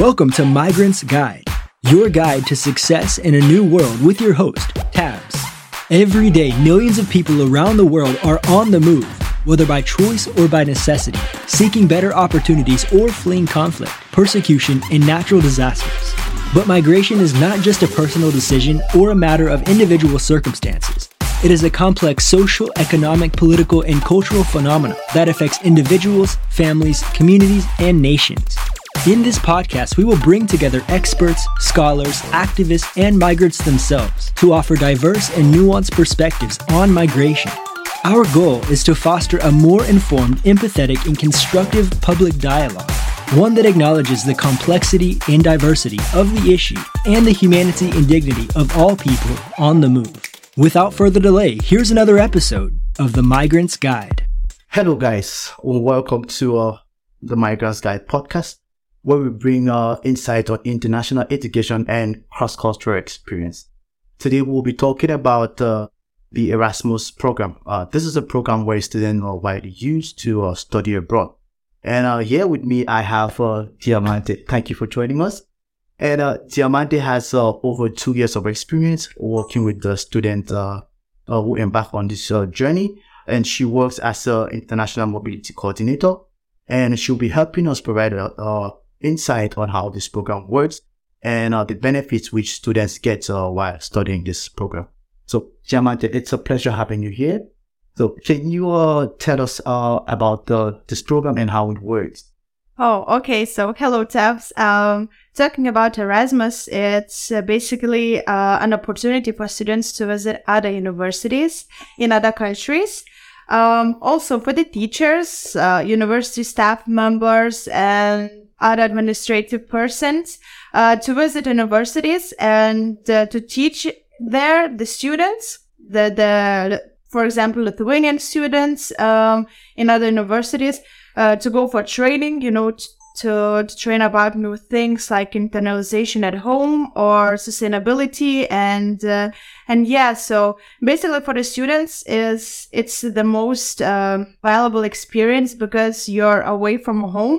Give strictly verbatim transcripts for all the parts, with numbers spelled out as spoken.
Welcome to Migrants Guide, your guide to success in a new world with your host, Tabs. Every day, millions of people around the world are on the move, whether by choice or by necessity, seeking better opportunities or fleeing conflict, persecution, and natural disasters. But migration is not just a personal decision or a matter of individual circumstances. It is a complex social, economic, political, and cultural phenomenon that affects individuals, families, communities, and nations. In this podcast, we will bring together experts, scholars, activists, and migrants themselves to offer diverse and nuanced perspectives on migration. Our goal is to foster a more informed, empathetic, and constructive public dialogue, one that acknowledges the complexity and diversity of the issue and the humanity and dignity of all people on the move. Without further delay, here's another episode of the Migrants Guide. Hello guys, welcome to uh, the Migrants Guide podcast, where we bring uh, insight on international education and cross-cultural experience. Today we'll be talking about uh, the Erasmus program. Uh, this is a program where students are widely used to uh, study abroad. And uh, here with me, I have uh, Diamante. Thank you for joining us. And uh, Diamante has uh, over two years of experience working with the students uh, uh, who embark on this uh, journey. And she works as an international mobility coordinator. And she'll be helping us provide uh, uh, insight on how this program works and uh, the benefits which students get uh, while studying this program. So, Diamante, it's a pleasure having you here. So, can you uh, tell us uh, about uh, this program and how it works? Oh, okay. So, hello, Tabs. Um, talking about Erasmus, it's uh, basically uh, an opportunity for students to visit other universities in other countries. Um, also for the teachers, uh, university staff members, and other administrative persons uh, to visit universities and uh, to teach there the students, the, the for example, Lithuanian students um, in other universities, uh, to go for training, you know, t- to, to train about new things like internalization at home or sustainability. And, uh, and yeah, so basically for the students is, it's the most uh, valuable experience because you're away from home.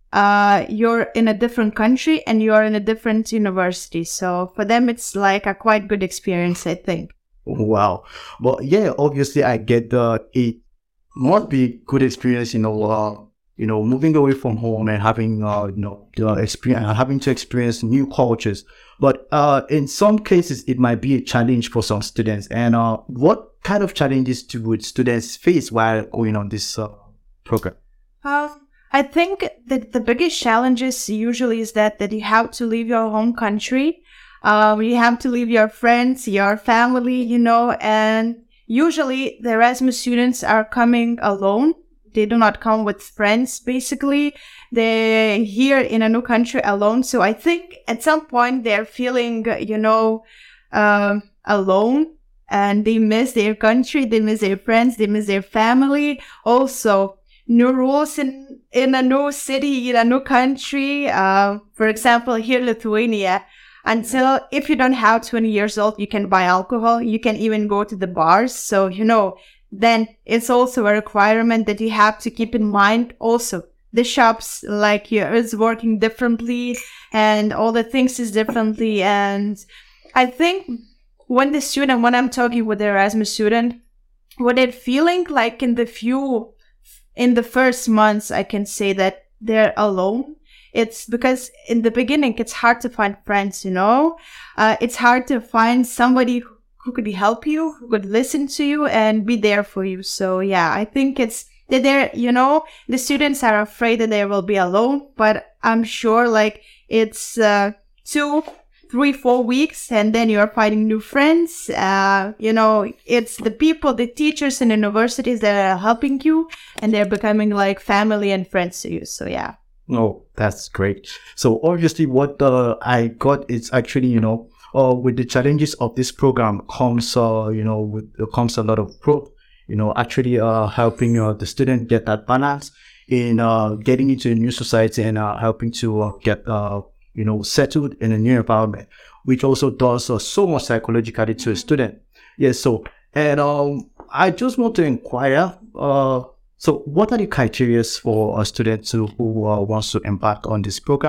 Uh, you're in a different country and you're in a different university. So for them, it's like a quite good experience, I think. Wow. Well, yeah, obviously I get the, it must be good experience, you know, uh, you know, moving away from home and having, uh, you know, the experience, having to experience new cultures. But, uh, in some cases, it might be a challenge for some students. And, uh, what kind of challenges do would students face while going on this, uh, program? Um, I think that the biggest challenges usually is that, that you have to leave your home country. Um, you have to leave your friends, your family, you know, and usually the Erasmus students are coming alone. They do not come with friends, basically. They're here in a new country alone. So I think at some point they're feeling, you know, um, alone, and they miss their country, they miss their friends, they miss their family. Also, new rules in, in a new city, in a new country. Uh, for example, here in Lithuania, until if you don't have twenty years old, you can buy alcohol. You can even go to the bars. So, you know, then it's also a requirement that you have to keep in mind. Also, the shops, like, you is working differently and all the things is differently. And I think when the student, when I'm talking with the Erasmus student, what they're feeling like in the few, in the first months, I can say that they're alone. It's because in the beginning, it's hard to find friends, you know, uh, it's hard to find somebody who could help you, who could listen to you and be there for you. So yeah, I think it's that they're, you know, the students are afraid that they will be alone, but I'm sure like it's uh, two, three, four weeks and then you're finding new friends. Uh, you know, it's the people, the teachers in universities that are helping you and they're becoming like family and friends to you. So yeah. Oh, that's great. So obviously what uh, I got is actually, you know, uh, with the challenges of this program comes, uh, you know, with, uh, comes a lot of growth, you know, actually uh, helping uh, the student get that balance in uh, getting into a new society and uh, helping to uh, get, uh, you know, settled in a new environment, which also does uh, so much psychologically to a student. Yes, so, and um, I just want to inquire, uh, so what are the criteria for a student to, who uh, wants to embark on this program?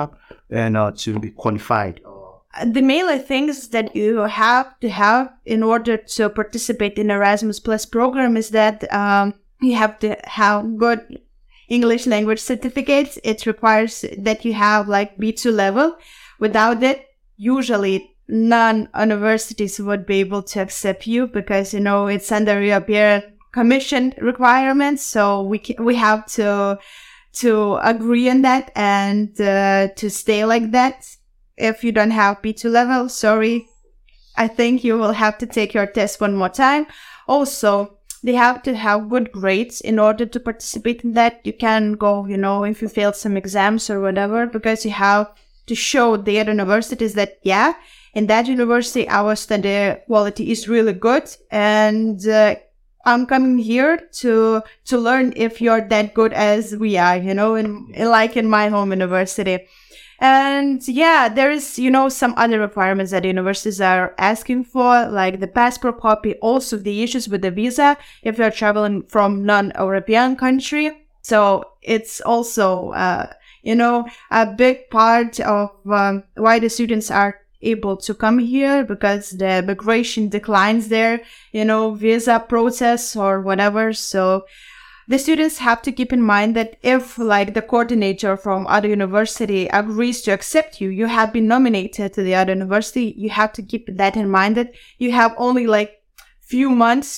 and uh, to be qualified? The mainly things that you have to have in order to participate in Erasmus Plus program is that um, you have to have good English language certificates. It requires that you have like B two level. Without it, usually non-universities would be able to accept you because, you know, it's under European Commission requirements. So we can, we have to to agree on that and uh, to stay like that. If you don't have B two level, sorry, I think you will have to take your test one more time. Also, they have to have good grades in order to participate in that. You can go, you know, if you failed some exams or whatever, because you have to show the other universities that, yeah, in that university, our study quality is really good. And uh, I'm coming here to to learn if you're that good as we are, you know, in, like in my home university. And yeah, there is, you know, some other requirements that universities are asking for, like the passport copy, also the issues with the visa if you're traveling from non-European country. So it's also, uh, you know, a big part of um, why the students are able to come here, because the migration declines there, you know, visa process or whatever. So the students have to keep in mind that if, like, the coordinator from other university agrees to accept you, you have been nominated to the other university, you have to keep that in mind, that you have only, like, few months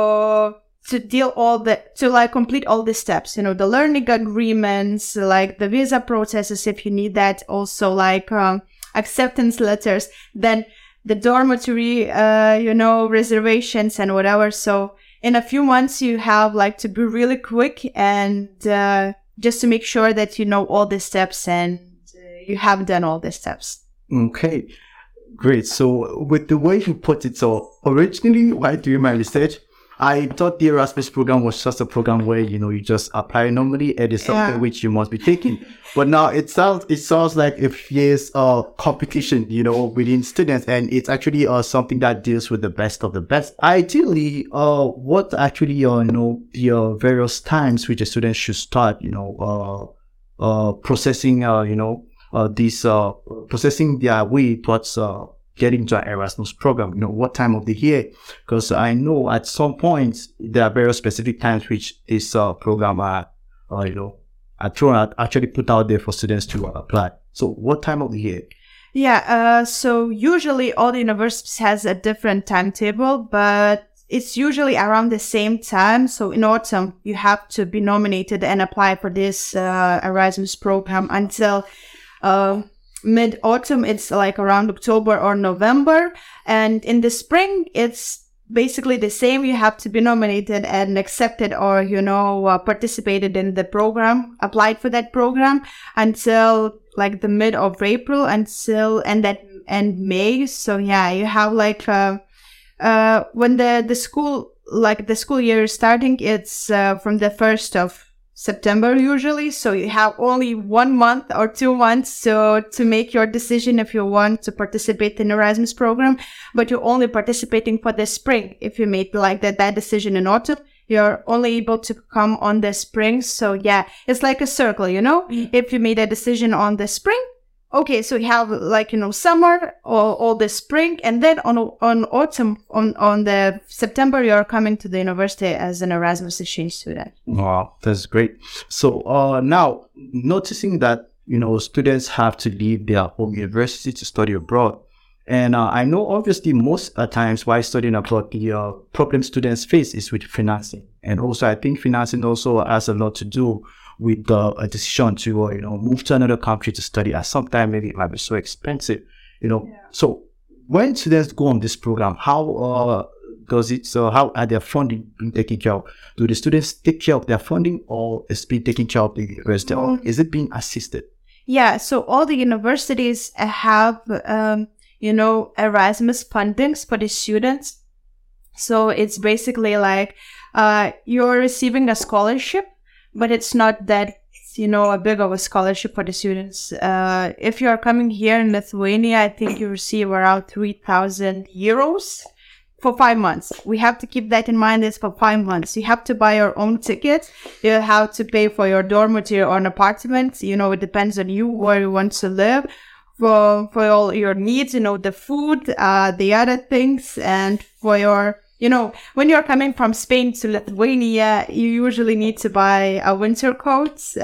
to to deal all the, to, like, complete all the steps, you know, the learning agreements, like, the visa processes, if you need that, also, like, um, acceptance letters, then the dormitory, uh, you know, reservations and whatever. So in a few months, you have like to be really quick and uh, just to make sure that you know all the steps and uh, you have done all the steps. Okay, great. So with the way you put it, so originally, while doing my research, I thought the Erasmus program was just a program where, you know, you just apply normally and it's something yeah. which you must be taking. But now it sounds it sounds like a fierce uh, competition, you know, within students, and it's actually uh, something that deals with the best of the best. Ideally, uh, what actually, uh, you know, the uh, various times which the students should start, you know, uh, uh, processing, uh, you know, uh, this, uh, processing their way towards, uh, getting to an Erasmus program, you know, what time of the year? Because I know at some point there are very specific times which this uh, program are, uh, you know, are thrown, actually put out there for students to uh, apply. So what time of the year? Yeah, uh, so usually all the universities has a different timetable, but it's usually around the same time. So in autumn, you have to be nominated and apply for this uh, Erasmus program until uh, mid-autumn. It's like around October or November. And in the spring, it's basically the same. You have to be nominated and accepted, or, you know, uh, participated in the program, applied for that program until like the mid of April, until and that and May. So yeah, you have like uh, uh when the the school like the school year is starting, it's uh, from the first of September usually. So you have only one month or two months so to make your decision if you want to participate in Erasmus program, but you're only participating for the spring. If you made like that, that decision in autumn, you're only able to come on the spring. So yeah, it's like a circle, you know, mm-hmm. If you made a decision on the spring, okay, so you have like, you know, summer or all the spring, and then on on autumn, on, on the September, you're coming to the university as an Erasmus exchange student. Wow, that's great. So uh, now, noticing that, you know, students have to leave their home university to study abroad. And uh, I know obviously most uh, times while studying abroad, the uh, problem students face is with financing. And also I think financing also has a lot to do with uh, a decision to, uh, you know, move to another country to study. At some time, maybe it might be so expensive, you know. Yeah. So when students go on this program, how uh, does it, so how are their funding being taken care of? Do the students take care of their funding, or is it being taken care of the university, or is it being assisted? Yeah, so all the universities have, um, you know, Erasmus fundings for the students. So it's basically like uh, you're receiving a scholarship, but it's not that, you know, a big of a scholarship for the students. Uh, if you are coming here in Lithuania, I think you receive around three thousand euros for five months. We have to keep that in mind. It's for five months. You have to buy your own ticket. You have to pay for your dormitory or an apartment. You know, it depends on you where you want to live. For, for all your needs, you know, the food, uh, the other things, and for your, you know, when you're coming from Spain to Lithuania, you usually need to buy a winter coat, uh,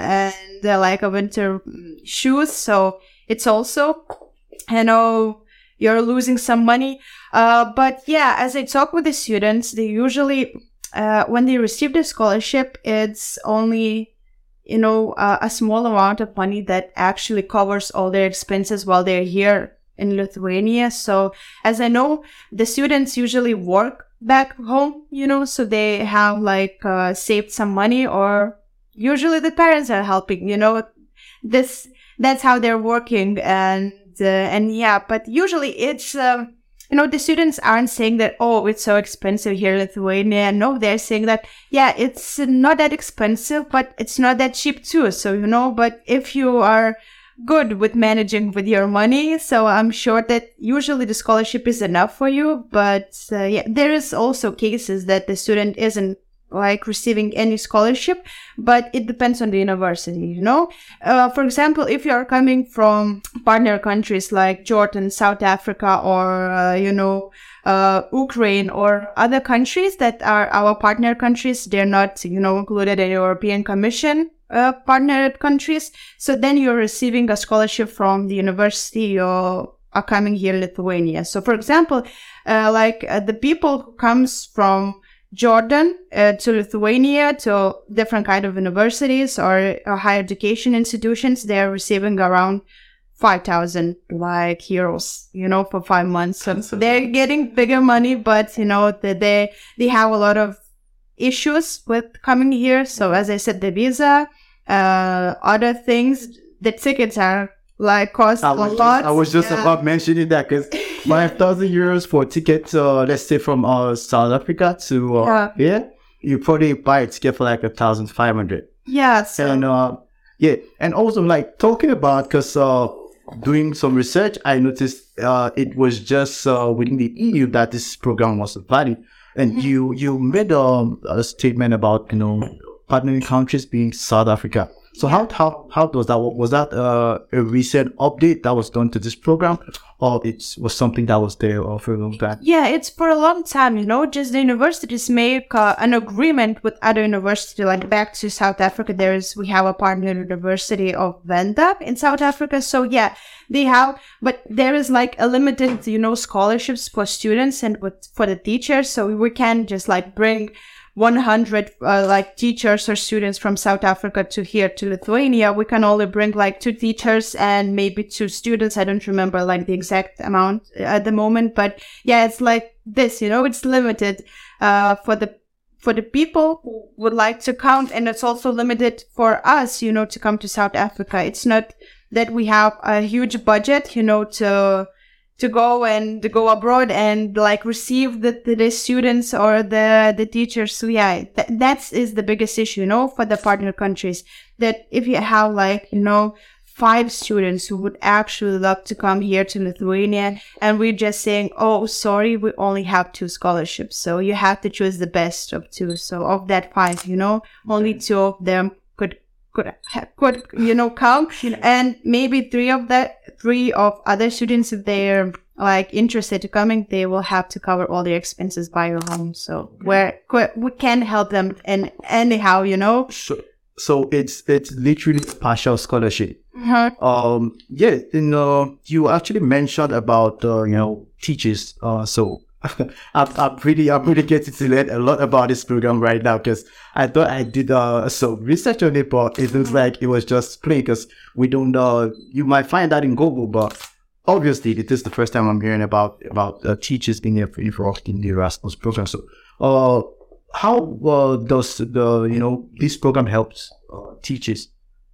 and uh, like a winter shoes. So it's also, you know, you're losing some money. Uh, but yeah, as I talk with the students, they usually, uh, when they receive the scholarship, it's only, you know, uh, a small amount of money that actually covers all their expenses while they're here in Lithuania. So as I know, the students usually work back home, you know, so they have like uh, saved some money, or usually the parents are helping, you know, this, that's how they're working. And, uh, and yeah, but usually it's, um, you know, the students aren't saying that, oh, it's so expensive here in Lithuania. No, they're saying that, yeah, it's not that expensive, but it's not that cheap too. So, you know, but if you are good with managing with your money, so I'm sure that usually the scholarship is enough for you. But uh, yeah, there is also cases that the student isn't like receiving any scholarship, but it depends on the university, you know. Uh, for example, if you're coming from partner countries like Jordan, South Africa, or, uh, you know, uh, Ukraine or other countries that are our partner countries, they're not, you know, included in European Commission uh, partnered countries. So then you're receiving a scholarship from the university you are coming here in Lithuania. So for example, uh, like uh, the people who comes from Jordan uh, to Lithuania to different kind of universities or, or higher education institutions, they're receiving around five thousand like euros, you know, for five months. So they're getting bigger money, but you know, they, they, they have a lot of issues with coming here. So as I said, the visa, uh, other things, the tickets are like cost I a was lot. Just, I was just yeah. about mentioning that because five thousand euros for a ticket, uh, let's say from uh, South Africa to uh, yeah. here, you probably buy a ticket for like a thousand five hundred. Yeah. So. And uh, yeah, and also like talking about because uh, doing some research, I noticed uh, it was just uh, within the E U that this program was valid, and mm-hmm. you you made um, a statement about you know partnering countries being South Africa. So how how how does that work? Was that uh, a recent update that was done to this program, or it was something that was there for a long time? Yeah, it's for a long time. You know, just the universities make uh, an agreement with other universities. Like back to South Africa, there is we have a partner university of Venda in South Africa. So yeah, they have, but there is like a limited, you know, scholarships for students and with for the teachers. So we can just like bring one hundred uh, like teachers or students from South Africa to here to Lithuania. We can only bring like two teachers and maybe two students. I don't remember like the exact amount at the moment, but yeah, it's like this, you know, it's limited uh for the for the people who would like to come, and it's also limited for us, you know, to come to South Africa. It's not that we have a huge budget, you know, to to go and to go abroad and like receive the, the, the students or the, the teachers. So yeah, th- that is the biggest issue, you know, for the partner countries, that if you have like, you know, five students who would actually love to come here to Lithuania, and we're just saying, oh, sorry, we only have two scholarships. So you have to choose the best of two. So of that five, you know, only two of them could could could you know come, and maybe three of that three of other students, if they're like interested to coming, they will have to cover all their expenses by your home. So where we can help them and anyhow, you know. So, so it's it's literally partial scholarship. Mm-hmm. Um, yeah, you know, you actually mentioned about uh, you know teachers. Uh, so. I'm, I'm really, I'm really getting to learn a lot about this program right now because I thought I did uh, some research on it, but it looks like it was just plain because we don't. Uh, you might find that in Google, but obviously it is the first time I'm hearing about about uh, teachers being involved in the Erasmus program. So, uh, how uh, does the you know this program helps uh, teachers?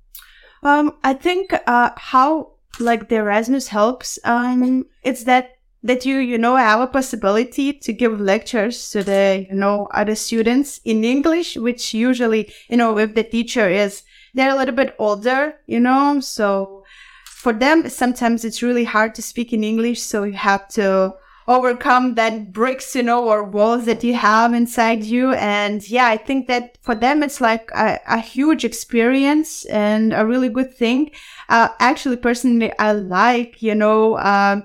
Um, I think uh, how like the Erasmus helps. Um, it's that. that you, you know, have a possibility to give lectures to the, you know, other students in English, which usually, you know, if the teacher is, they're a little bit older, you know, so for them, sometimes it's really hard to speak in English. So you have to overcome that bricks, you know, or walls that you have inside you. And yeah, I think that for them, it's like a, a huge experience and a really good thing. Uh, actually, personally, I like, you know, um,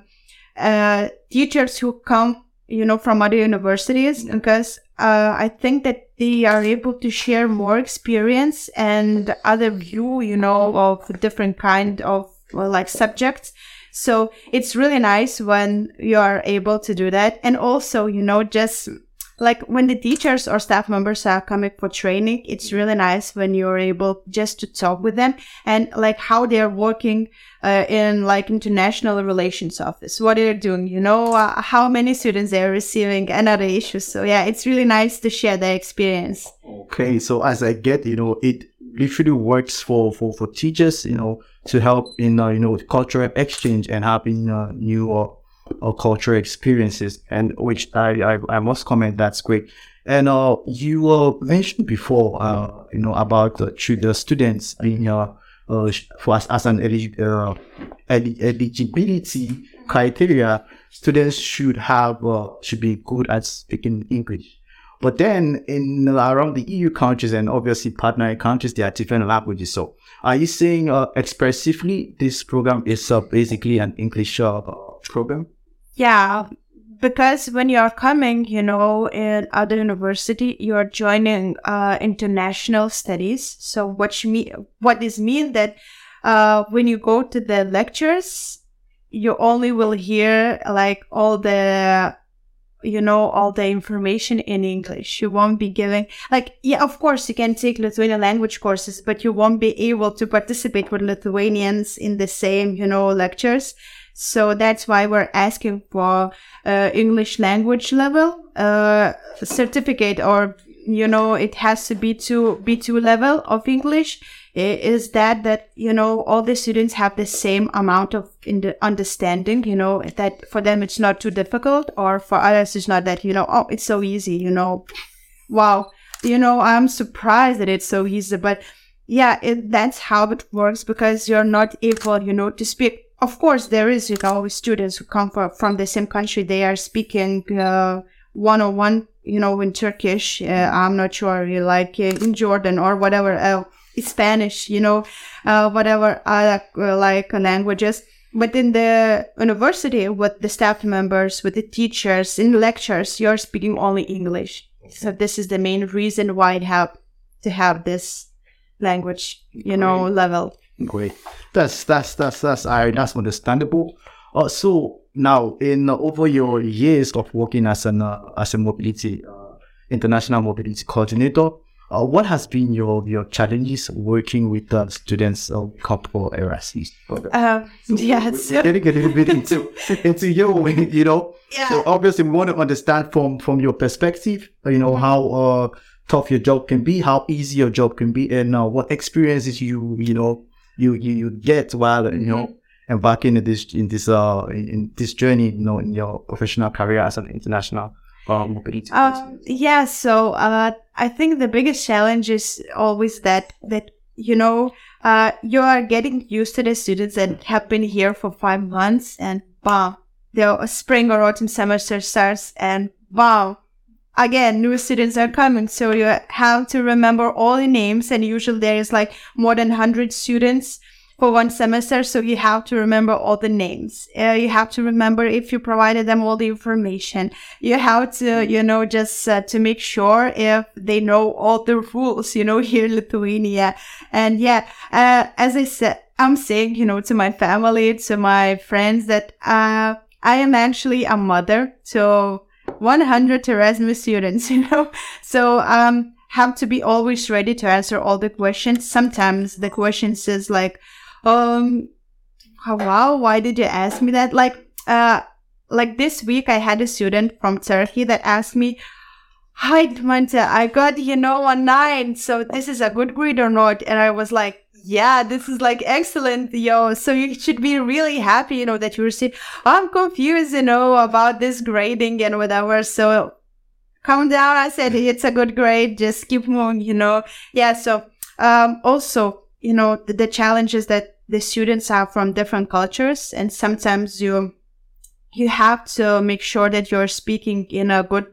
uh, teachers who come, you know, from other universities, because uh, I think that they are able to share more experience and other view, you know, of different kind of well, like subjects. So it's really nice when you are able to do that. And also, you know, just like when the teachers or staff members are coming for training, it's really nice when you're able just to talk with them and like how they're working uh, in like international relations office, what they're doing, you know, uh, how many students they're receiving and other issues. So yeah, it's really nice to share their experience. Okay. So as I get, you know, it literally works for, for, for teachers, you know, to help in, uh, you know, cultural exchange and having uh, new uh, uh, cultural experiences, and which I, I, I must comment, that's great. And uh, you uh, mentioned before, uh, you know, about uh, the students in uh, uh, for as, as an elig- uh, elig- eligibility criteria, students should have uh, should be good at speaking English. But then in uh, around the E U countries and obviously partner countries, there are different languages. So are you saying uh, expressively this program is uh, basically an English uh, program? Yeah, because when you're coming, you know, in other university, you're joining uh, international studies. So what you mean, what this mean that uh, when you go to the lectures, you only will hear like all the you know, all the information in English. You won't be giving, like, yeah, of course, you can take Lithuanian language courses, but you won't be able to participate with Lithuanians in the same, you know, lectures. So that's why we're asking for uh, English language level uh, certificate, or, you know, it has to be to B two level of English. Is that, that, you know, all the students have the same amount of in the understanding, you know, that for them it's not too difficult, or for others it's not that, you know, oh, it's so easy, you know, wow, you know, I'm surprised that it's so easy. But yeah, it, that's how it works, because you're not able, you know, to speak. Of course, there is, you know, students who come from, from the same country, they are speaking uh, one-on-one, you know, in Turkish, uh, I'm not sure, like uh, in Jordan or whatever, uh, Spanish, you know, uh, whatever other uh, like languages. But in the university, with the staff members, with the teachers, in lectures, you're speaking only English. So this is the main reason why it have to have this language, you know, Great. level. Great. That's that's that's that's uh, that's understandable. Uh, so now, in uh, over your years of working as an uh, as a mobility uh, international mobility coordinator, Uh, what has been your, your challenges working with uh, students of couple Erasmus? Um, yes. We're getting a little bit into, into your, you know, Yeah. so obviously we want to understand from, from your perspective, you know, how uh, tough your job can be, how easy your job can be, and uh, what experiences you, you know, you, you, you get while, you know, embarking in this, in this, uh, in this journey, you know, in your professional career as an international Um, mobility. Um, yeah, so uh, I think the biggest challenge is always that, that you know, uh, you are getting used to the students that have been here for five months and bam, the spring or autumn semester starts and bam, again, new students are coming. So you have to remember all the names, and usually there is like more than one hundred students for one semester, so you have to remember all the names. Uh, you have to remember if you provided them all the information. You have to, you know, just uh, to make sure if they know all the rules, you know, here in Lithuania. And yeah, uh, as I said, I'm saying, you know, to my family, to my friends that uh, I am actually a mother to one hundred Erasmus students, you know, so um, have to be always ready to answer all the questions. Sometimes the questions is like, Um, oh, wow, why did you ask me that? Like, uh, like this week I had a student from Turkey that asked me, hi, Dmanta, I got, you know, a nine. So this is a good grade or not? And I was like, yeah, this is like excellent, yo. So you should be really happy, you know, that you received. I'm confused, you know, about this grading and whatever. So calm down. I said, it's a good grade. Just keep moving, you know. Yeah. So, um, also, you know, the, the challenges that the students are from different cultures, and sometimes you you have to make sure that you're speaking in a good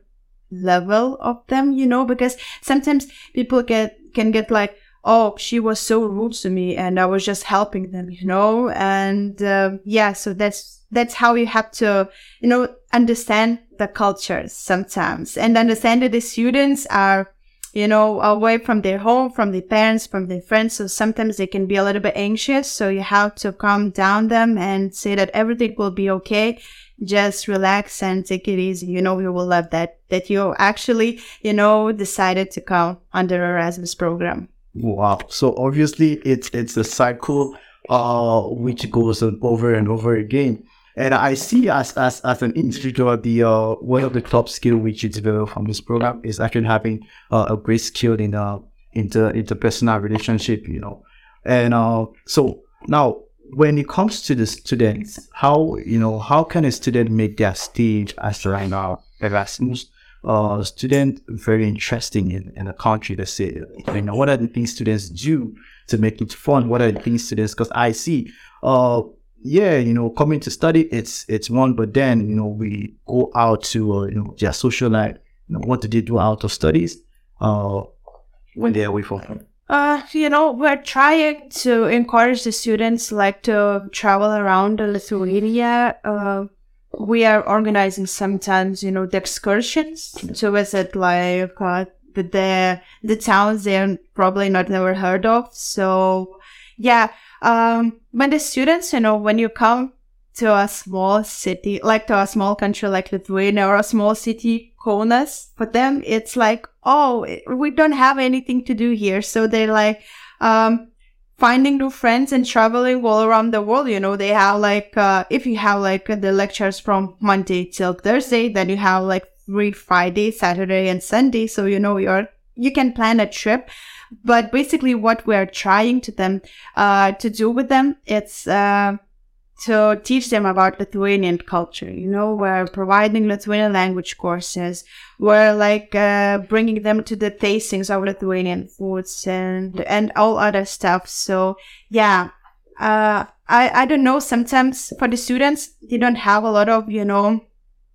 level of them, you know, because sometimes people get can get like, oh, she was so rude to me and I was just helping them, you know, and uh, yeah, so that's that's how you have to, you know, understand the cultures sometimes and understand that the students are, you know, away from their home, from their parents, from their friends. So sometimes they can be a little bit anxious. So you have to calm down them and say that everything will be okay. Just relax and take it easy. You know, we will love that, that you actually, you know, decided to come under Erasmus program. Wow. So obviously it's, it's a cycle, uh, which goes on over and over again. And I see as, as, as an individual, the, uh, one of the top skill which you develop from this program is actually having uh, a great skill in, uh, inter, interpersonal relationship, you know. And, uh, so now when it comes to the students, how, you know, how can a student make their stage as right now Erasmus, uh, student very interesting in, in a country, let's say, you know, what are the things students do to make it fun? What are the things students, because I see, uh, yeah, you know, coming to study, it's it's one, but then, you know, we go out to, uh, you know, their social life. You know, what do they do out of studies uh, when they're away from home? Uh, you know, we're trying to encourage the students like to travel around Lithuania. Uh, we are organizing sometimes, you know, the excursions to visit like uh, the, the the towns they're probably not never heard of. So, yeah. Um, when the students, you know, when you come to a small city, like to a small country like Lithuania or a small city, Kaunas, for them, it's like, oh, we don't have anything to do here. So they're like, um, finding new friends and traveling all around the world. You know, they have like, uh, if you have like the lectures from Monday till Thursday, then you have like free Friday, Saturday and Sunday. So, you know, you're, you can plan a trip. But basically what we're trying to them, uh, to do with them, it's, uh, to teach them about Lithuanian culture. You know, we're providing Lithuanian language courses. We're like, uh, bringing them to the tastings of Lithuanian foods and, and all other stuff. So yeah, uh, I, I don't know. Sometimes for the students, they don't have a lot of, you know,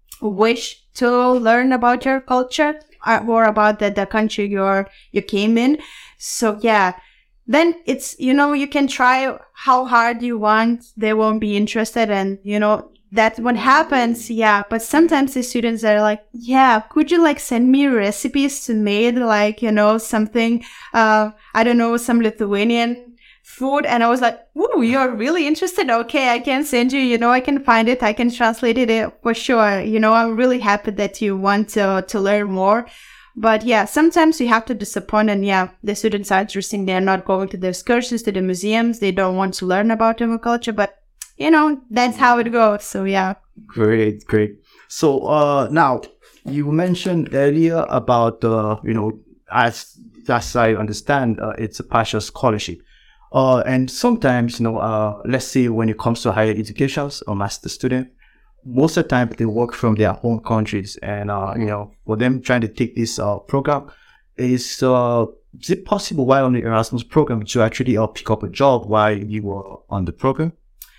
wish to learn about your culture or about the, the country you're, you came in. So yeah, then it's, you know, you can try how hard you want. They won't be interested. And, you know, that what happens. Yeah. But sometimes the students are like, yeah, could you like send me recipes to make like, you know, something, uh, I don't know, some Lithuanian food. And I was like, ooh, you're really interested. Okay. I can send you, you know, I can find it. I can translate it for sure. You know, I'm really happy that you want to, to learn more. But yeah, sometimes you have to disappoint, and yeah, the students are interesting. They're not going to the excursions, to the museums. They don't want to learn about their culture, but you know, that's how it goes. So yeah. Great, great. So uh, now you mentioned earlier about, uh, you know, as, as I understand, uh, it's a partial scholarship. Uh, and sometimes, you know, uh, let's say when it comes to higher education or master student, most of the time they work from their home countries, and uh, you know, for them trying to take this uh, program, is uh, is it possible while on the Erasmus program to actually uh, pick up a job while you were on the program?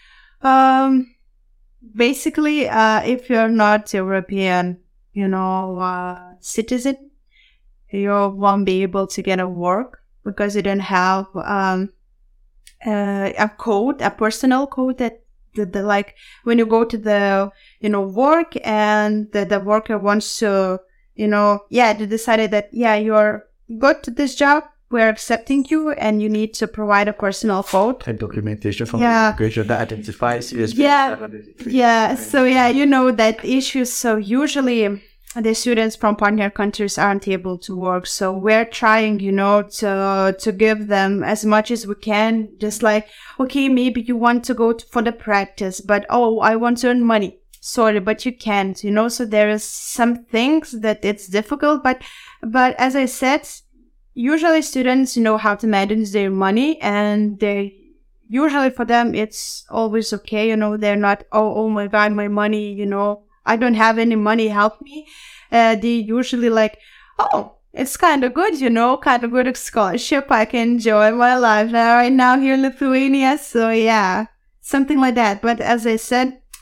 Um, basically, uh, if you're not European, you know, uh, citizen, you won't be able to get a work because you don't have um uh, a code, a personal code that. The, the like when you go to the you know work and the, the worker wants to you know yeah they decided that yeah you're good to this job, we're accepting you, and you need to provide a personal code and documentation from yeah. the immigration that identifies you as yeah yeah so yeah you know that issue. So usually the students from partner countries aren't able to work, so we're trying, you know, to to give them as much as we can. Just like, okay, maybe you want to go to, for the practice, but oh, I want to earn money. Sorry, but you can't, you know. So there is some things that it's difficult, but but as I said, usually students know how to manage their money, and they usually for them it's always okay. You know, they're not oh oh my god, my money, you know. I don't have any money, help me. Uh, they usually like, oh, it's kind of good, you know, kind of good scholarship. I can enjoy my life now, right now here in Lithuania. So yeah, something like that. But as I said,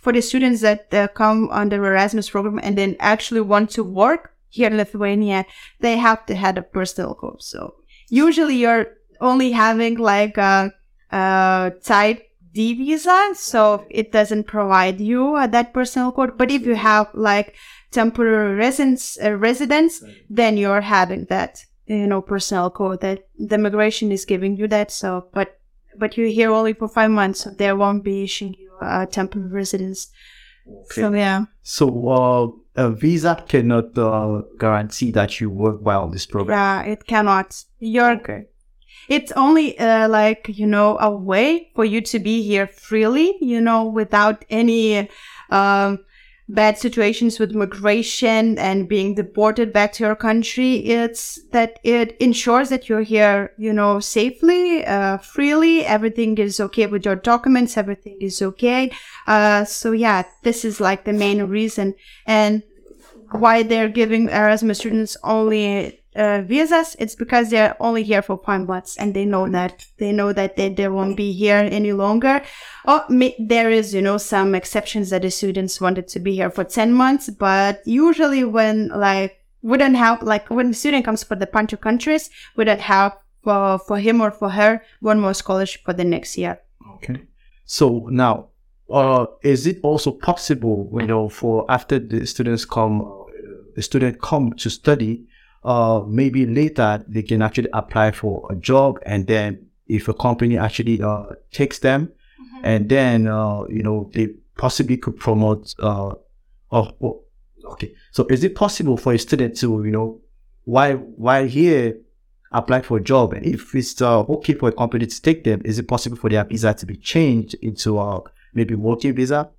for the students that uh, come under Erasmus program and then actually want to work here in Lithuania, they have to have a personal code. So usually you're only having like a, a type D visa, so it doesn't provide you uh, that personal code. But if you have like temporary residence, uh, residence, then you're having that, you know, personal code that the migration is giving you that. So, but but you're here only for five months, so they won't be issuing you a temporary residence. Okay. So yeah. So uh, a visa cannot uh, guarantee that you work well on this program. Yeah, it cannot. You're Okay. It's only uh, like, you know, a way for you to be here freely, you know, without any um, bad situations with migration and being deported back to your country. It's that it ensures that you're here, you know, safely, uh, freely. Everything is okay with your documents. Everything is okay. Uh, so yeah, this is like the main reason. And why they're giving Erasmus students only Uh, visas, it's because they're only here for five months and they know that they know that they, they won't be here any longer. Or may, there is, you know, some exceptions that the students wanted to be here for ten months, but usually when like wouldn't help, like when the student comes for the bunch of countries, wouldn't help for, for him or for her one more scholarship for the next year. Okay. So now, uh, is it also possible, you know, for after the students come, the student come to study, Uh, maybe later they can actually apply for a job, and then if a company actually uh, takes them, mm-hmm. and then uh, you know they possibly could promote. Uh, oh, oh, okay. So is it possible for a student to you know while while here apply for a job, and if it's uh, okay for a company to take them, is it possible for their visa to be changed into a uh, maybe working visa?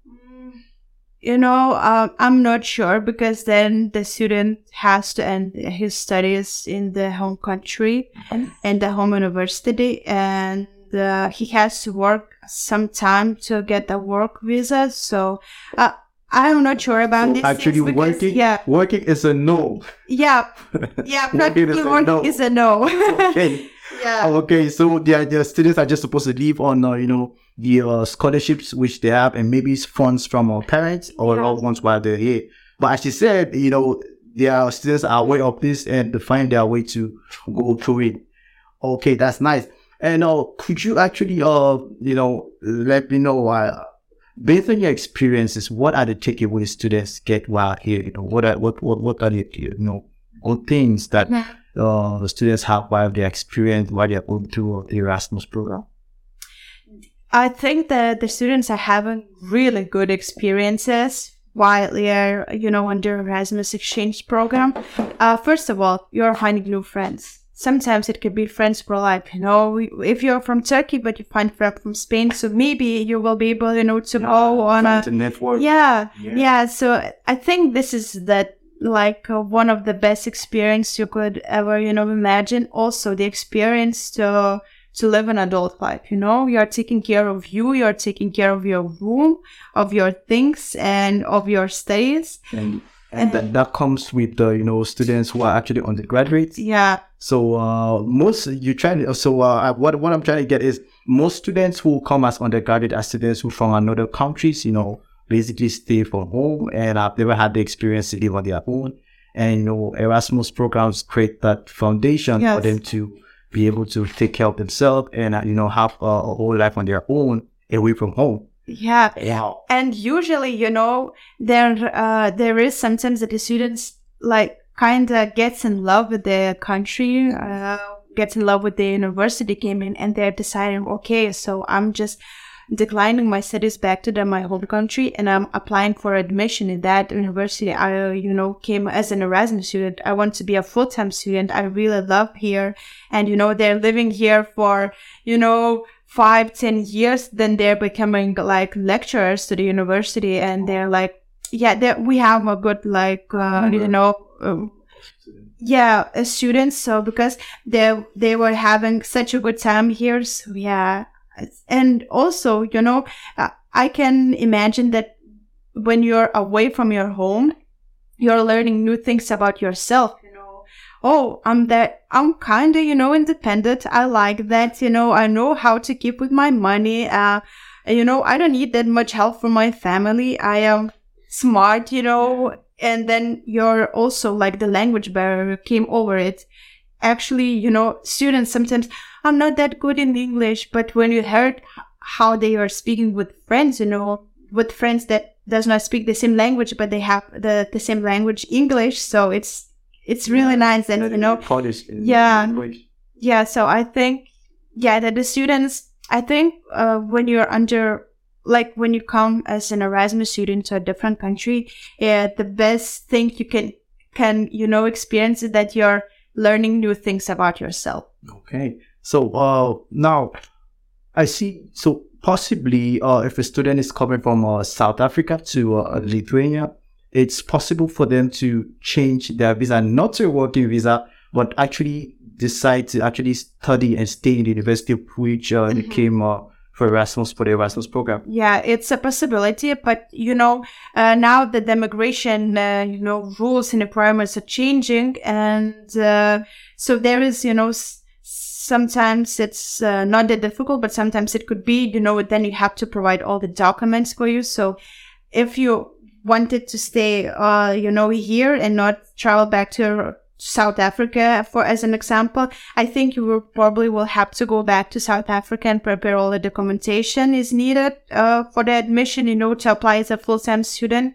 You know, uh, I'm not sure, because then the student has to end his studies in the home country mm-hmm. and the home university, and uh, he has to work some time to get a work visa. So uh, I'm not sure about so this. Actually, because, working, yeah, working is a no. Yeah, yeah, practically working is a no. Okay. Yeah. Okay, so the the students are just supposed to live on, uh, you know, the uh, scholarships which they have, and maybe funds from our parents or yeah. loved ones while they're here. But as you said, you know, their students are aware of this and to find their way to go through it. Okay, that's nice. And uh, could you actually, uh, you know, let me know, uh, based on your experiences, what are the takeaways students get while here? You know, what are what what what are the you know good things that yeah. uh, the students have while they experience while they're going through the Erasmus program? I think that the students are having really good experiences while they're, you know, under Erasmus exchange program. Uh, first of all, you're finding new friends. Sometimes it could be friends for life, you know, if you're from Turkey, but you find friends from Spain, so maybe you will be able, you know, to yeah, go on a network. Yeah, yeah, yeah. So I think this is that like uh, one of the best experience you could ever, you know, imagine. Also the experience to to live an adult life, you know, you're taking care of you, you're taking care of your room, of your things, and of your studies. And, and that, that comes with the, you know, students who are actually undergraduates. Yeah. So uh, most, you try to, so uh, what, what I'm trying to get is most students who come as undergraduate are students who from another countries, you know, basically stay from home and have never had the experience to live on their own. And, you know, Erasmus programs create that foundation yes. for them to be able to take care of themselves and, uh, you know, have uh, a whole life on their own away from home. Yeah. Yeah. And usually, you know, there, uh, there is sometimes that the students like kind of gets in love with their country, uh, gets in love with the university came in, and they're deciding, okay, so I'm just declining my studies back to the, my home country, and I'm applying for admission in that university. I, you know, came as an Erasmus student. I want to be a full-time student. I really love here. And, you know, they're living here for, you know, five, ten years. Then they're becoming like lecturers to the university, and they're like, yeah, they're, we have a good, like, uh, you know, um, yeah, uh, students. So because they, they were having such a good time here. So yeah. And also, you know, uh, I can imagine that when you're away from your home, you're learning new things about yourself, you know. Oh, I'm that, I'm kind of, you know, independent. I like that, you know, I know how to keep with my money. Uh, And, you know, I don't need that much help from my family. I am smart, you know, and then you're also like the language barrier came over it. Actually, you know, students sometimes, I'm not that good in English, but when you heard how they are speaking with friends, you know, with friends that does not speak the same language, but they have the, the same language, English. So it's, it's really nice. And, you know, yeah, language. yeah. So I think, yeah, that the students, I think, uh, when you're under, like when you come as an Erasmus student to a different country, yeah, the best thing you can, can, you know, experience is that you're learning new things about yourself. Okay. So, uh, now I see, so possibly, uh, if a student is coming from uh, South Africa to uh, Lithuania, it's possible for them to change their visa, not to a working visa, but actually decide to actually study and stay in the university, which uh, mm-hmm. came uh, for Erasmus, for the Erasmus program. Yeah, it's a possibility, but you know, uh, now the immigration, uh, you know, rules and requirements are changing, and uh, so there is, you know, s- sometimes it's uh, not that difficult, but sometimes it could be, you know, then you have to provide all the documents for you. So if you wanted to stay, uh, you know, here and not travel back to South Africa, for as an example, I think you will probably will have to go back to South Africa and prepare all the documentation is needed uh, for the admission, you know, to apply as a full-time student.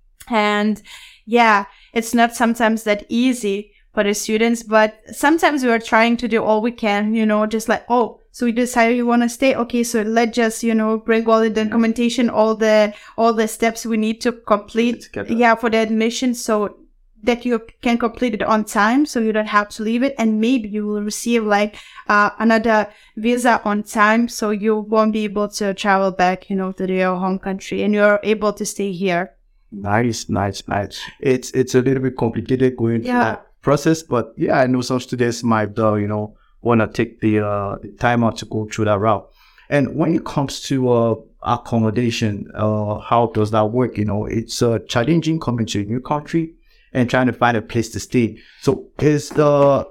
And yeah, it's not sometimes that easy for the students, but sometimes we are trying to do all we can, you know, just like, oh, so we decided you want to stay. Okay, so let's just, you know, bring all the documentation, all the, all the steps we need to complete, yeah, for the admission. So that you can complete it on time, so you don't have to leave it, and maybe you will receive like uh, another visa on time, so you won't be able to travel back, you know, to your home country, and you're able to stay here. Nice, nice, nice. It's it's a little bit complicated going through yeah. that process, but yeah, I know some students might, uh, you know, want to take the uh, time out to go through that route. And when it comes to uh, accommodation, uh, how does that work? You know, it's uh, challenging coming to a new country and trying to find a place to stay. So is the,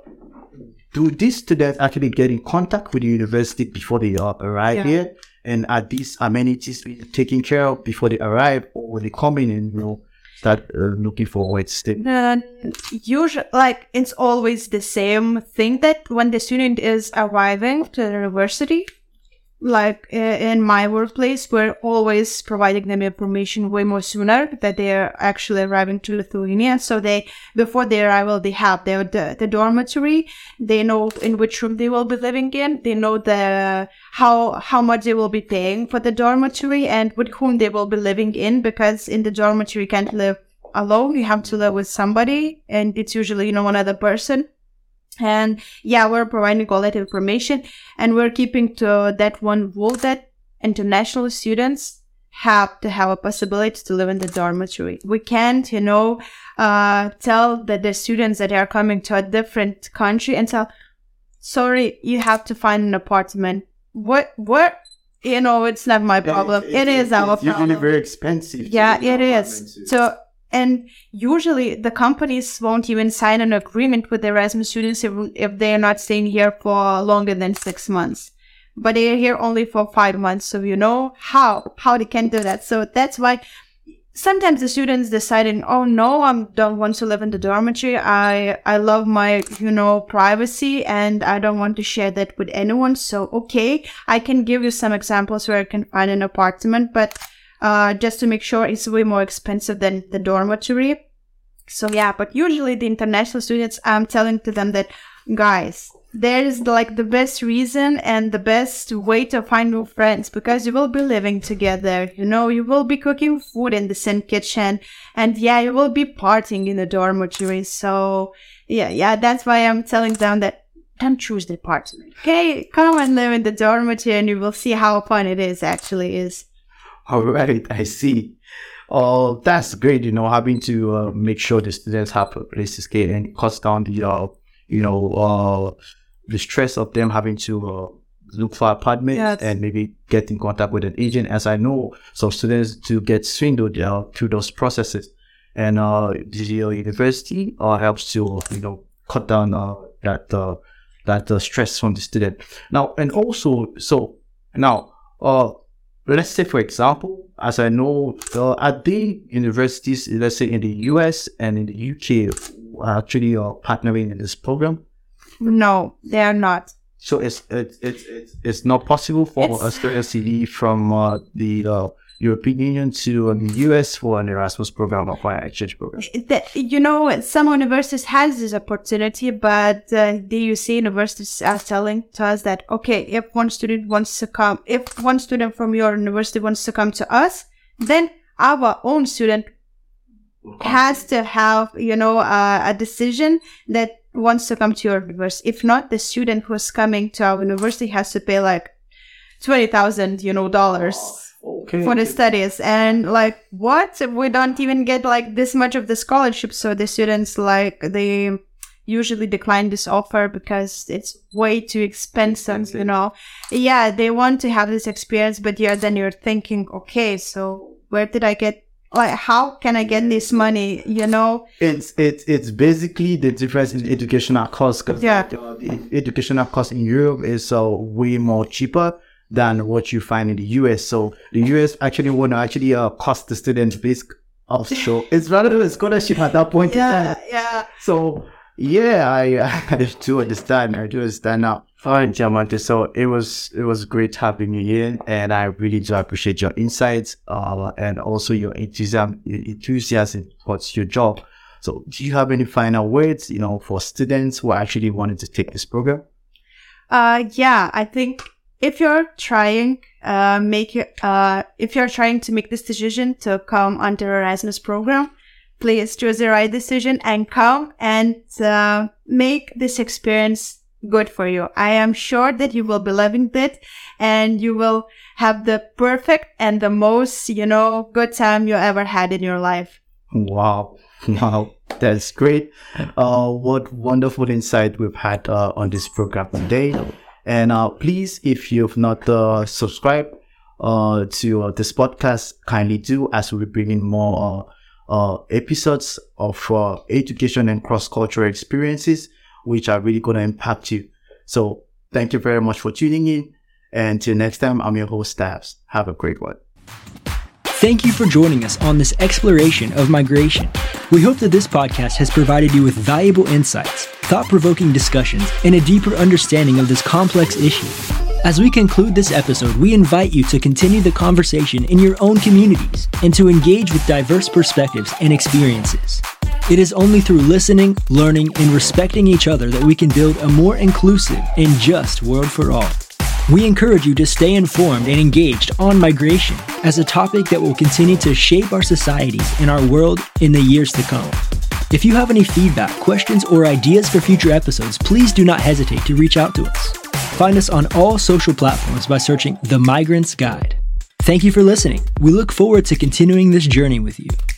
do these students actually get in contact with the university before they uh, arrive yeah. here? And are these amenities taken care of before they arrive, or they come in and, you know, start uh, looking for a way to stay? Uh, usually, like, it's always the same thing that when the student is arriving to the university, like uh, in my workplace, we're always providing them information way more sooner that they're actually arriving to Lithuania. So they, before their arrival, they have their the, the dormitory. They know in which room they will be living in. They know the how how much they will be paying for the dormitory and with whom they will be living in. Because in the dormitory, you can't live alone. You have to live with somebody, and it's usually, you know, one other person. And yeah, we're providing all that information, and we're keeping to that one rule that international students have to have a possibility to live in the dormitory. We can't, you know, uh, tell that the students that are coming to a different country and tell, sorry, you have to find an apartment. What, what? You know, it's not my problem. It, it, it is our it's problem. It's usually very expensive. Yeah, it is. So, and usually the companies won't even sign an agreement with the Erasmus students if, if they are not staying here for longer than six months. But they are here only for five months. So you know how, how they can do that. So that's why sometimes the students deciding, oh no, I don't want to live in the dormitory. I, I love my, you know, privacy, and I don't want to share that with anyone. So, okay, I can give you some examples where I can find an apartment, but Uh, just to make sure it's way more expensive than the dormitory. So yeah, but usually the international students, I'm telling to them that, guys, there is like the best reason and the best way to find new friends, because you will be living together, you know, you will be cooking food in the same kitchen, and yeah, you will be partying in the dormitory. So yeah, yeah, that's why I'm telling them that don't choose the apartment. Okay, come and live in the dormitory and you will see how fun it is actually is. All right, I see. Oh, uh, that's great, you know, having to uh, make sure the students have a place to stay, and it cuts down the, uh, you know, uh, the stress of them having to uh, look for apartments yes. and maybe get in contact with an agent, as I know some students to get swindled uh, through those processes. And uh, the university uh, helps to, you know, cut down uh, that uh, that uh, stress from the student. Now, and also, so now, uh, let's say, for example, as I know, uh, are there universities, let's say in the U S and in the U K, actually are partnering in this program? No, they are not. So it's it's it's it's, it's not possible for it's, a student C D from uh, the uh, European Union to uh, the U S for an Erasmus program or for an exchange program. The, you know, some universities has this opportunity, but uh, the U C universities are telling to us that okay, if one student wants to come, if one student from your university wants to come to us, then our own student has to have, you know, uh, a decision that wants to come to your university. If not, the student who's coming to our university has to pay like twenty thousand, you know, dollars okay. for the studies. And like, what? We don't even get like this much of the scholarship. So the students, like, they usually decline this offer because it's way too expensive, you know. Yeah, they want to have this experience, but yeah, then you're thinking, okay, so where did I get, like, how can I get this money, you know? It's it's it's basically the difference in educational costs. Yeah. The educational cost in Europe is uh, way more cheaper than what you find in the U S. So the U S actually want to actually uh, cost the students base offshore. It's rather than a scholarship at that point. Yeah, yeah. So yeah, I, I do understand. I do understand now. All right, Diamante. So it was it was great having you here, and I really do appreciate your insights uh, and also your enthusiasm enthusiasm towards your job. So, do you have any final words, you know, for students who actually wanted to take this program? Uh, yeah, I think if you're trying, uh, make uh, if you're trying to make this decision to come under Erasmus program, please choose the right decision and come and uh, make this experience good for you. I am sure that you will be loving it and you will have the perfect and the most, you know, good time you ever had in your life. Wow. Wow. That's great. Uh, what wonderful insight we've had uh, on this program today. And uh, please, if you've not uh, subscribed uh, to uh, this podcast, kindly do, as we'll be bringing more uh, uh, episodes of uh, education and cross-cultural experiences, which are really going to impact you. So thank you very much for tuning in. And till next time, I'm your host, Tabs. Have a great one. Thank you for joining us on this exploration of migration. We hope that this podcast has provided you with valuable insights, thought-provoking discussions, and a deeper understanding of this complex issue. As we conclude this episode, we invite you to continue the conversation in your own communities and to engage with diverse perspectives and experiences. It is only through listening, learning, and respecting each other that we can build a more inclusive and just world for all. We encourage you to stay informed and engaged on migration as a topic that will continue to shape our societies and our world in the years to come. If you have any feedback, questions, or ideas for future episodes, please do not hesitate to reach out to us. Find us on all social platforms by searching The Migrant's Guide. Thank you for listening. We look forward to continuing this journey with you.